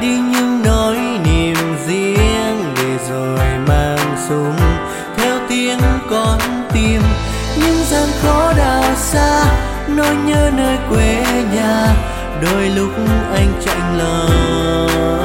đi những nỗi niềm riêng để rồi mang súng theo tiếng con tim. Những gian khó đào xa, nỗi nhớ nơi quê nhà, đôi lúc anh chạnh lòng.